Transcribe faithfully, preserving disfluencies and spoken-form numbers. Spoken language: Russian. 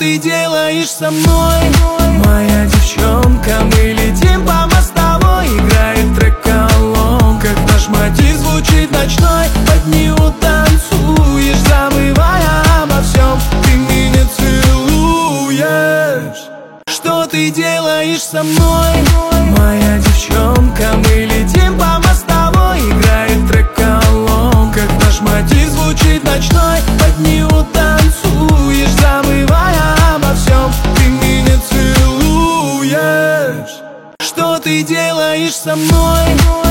ты делаешь со мной? Моя девчонка, мы летим по мостовой. Играет трек-колонка, наш мотив звучит ночной. Под него танцуешь, забывая обо всем. Ты меня целуешь. Что ты делаешь со мной? Моя девчонка, мы летим по мостовой. Играет трек-колонка, наш мотив звучит ночной. Под него танцуешь, забывая обо всем. Ты меня целуешь. Что ты делаешь со мной?